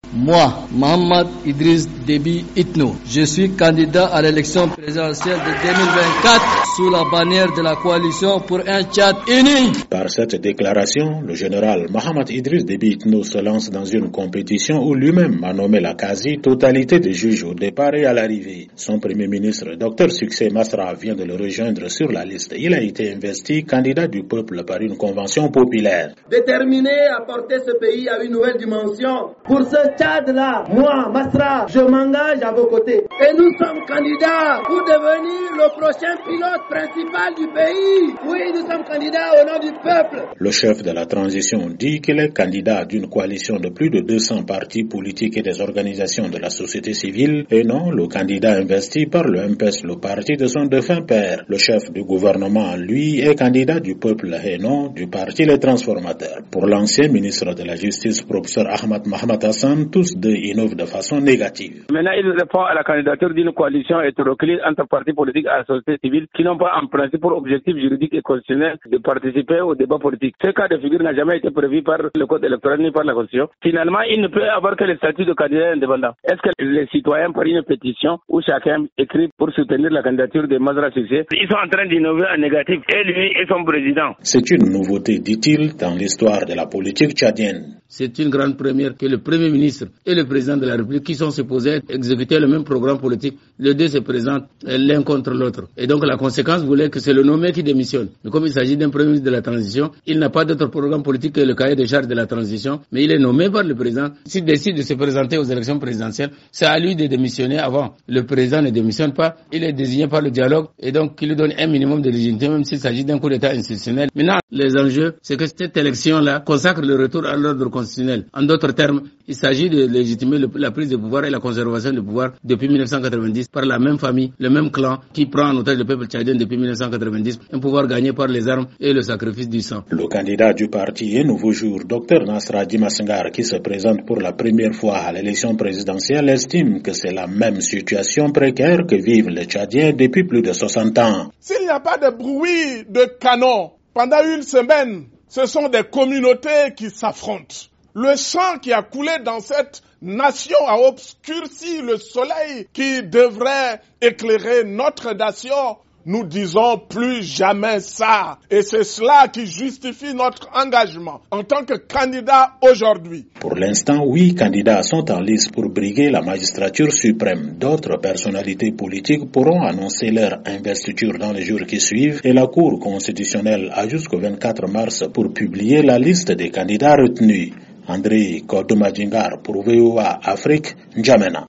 Moi, Mohamed Idriss Déby Itno, je suis candidat à l'élection présidentielle de 2024 sous la bannière de la coalition pour un Tchad uni. Par cette déclaration, le général Mohamed Idriss Déby Itno se lance dans une compétition où lui-même a nommé la quasi-totalité des juges au départ et à l'arrivée. Son premier ministre, Dr Succès Masra, vient de le rejoindre sur la liste. Il a été investi candidat du peuple par une convention populaire. Déterminé à porter ce pays à une nouvelle dimension. Pour ce Tchad-là, moi, Masra, je m'engage à vos côtés. Et nous sommes candidats pour devenir le prochain pilote principal du pays. Oui, nous sommes candidats au nom du peuple. Le chef de la transition dit qu'il est candidat d'une coalition de plus de 200 partis politiques et des organisations de la société civile et non le candidat investi par le MPS, le parti de son défunt père. Le chef du gouvernement, lui, est candidat du peuple et non du parti Les Transformateurs. Pour l'ancien ministre de la Justice, professeur Ahmad Mohamed Hassan, tous deux innovent de façon négative. Maintenant, il répond à la candidature d'une coalition hétéroclite entre partis politiques et la société civile qui n'ont pas en principe pour objectif juridique et constitutionnel de participer au débat politique. Ce cas de figure n'a jamais été prévu par le code électoral ni par la Constitution. Finalement, il ne peut avoir que le statut de candidat indépendant. Est-ce que les citoyens, par une pétition où chacun écrit pour soutenir la candidature de Masra Succès, ils sont en train d'innover en négatif, et lui et son président? C'est une nouveauté, dit-il, dans l'histoire de la politique tchadienne. C'est une grande première que le Premier ministre et le Président de la République, qui sont supposés exécuter le même programme politique, les deux se présentent l'un contre l'autre. Et donc la conséquence voulait que c'est le nommé qui démissionne. Mais comme il s'agit d'un Premier ministre de la transition, il n'a pas d'autre programme politique que le cahier de charges de la transition, mais il est nommé par le Président. S'il décide de se présenter aux élections présidentielles, c'est à lui de démissionner avant. Le Président ne démissionne pas, il est désigné par le dialogue et donc il lui donne un minimum de légitimité, même s'il s'agit d'un coup d'État institutionnel. Maintenant, les enjeux, c'est que cette élection-là consacre le retour à l'ordre constitutionnel. En d'autres termes, il s'agit de légitimer la prise de pouvoir et la conservation du pouvoir depuis 1990 par la même famille, le même clan qui prend en otage le peuple tchadien depuis 1990, un pouvoir gagné par les armes et le sacrifice du sang. Le candidat du parti et Nouveau Jour, Dr Nasra Dimassengar, qui se présente pour la première fois à l'élection présidentielle, estime que c'est la même situation précaire que vivent les Tchadiens depuis plus de 60 ans. S'il n'y a pas de bruit de canon pendant une semaine, ce sont des communautés qui s'affrontent. Le sang qui a coulé dans cette nation a obscurci le soleil qui devrait éclairer notre nation. Nous disons plus jamais ça. Et c'est cela qui justifie notre engagement en tant que candidat aujourd'hui. Pour l'instant, 8 candidats sont en lice pour briguer la magistrature suprême. D'autres personnalités politiques pourront annoncer leur investiture dans les jours qui suivent et la Cour constitutionnelle a jusqu'au 24 mars pour publier la liste des candidats retenus. André Kodomadjingar pour VOA Afrique, N'Djamena.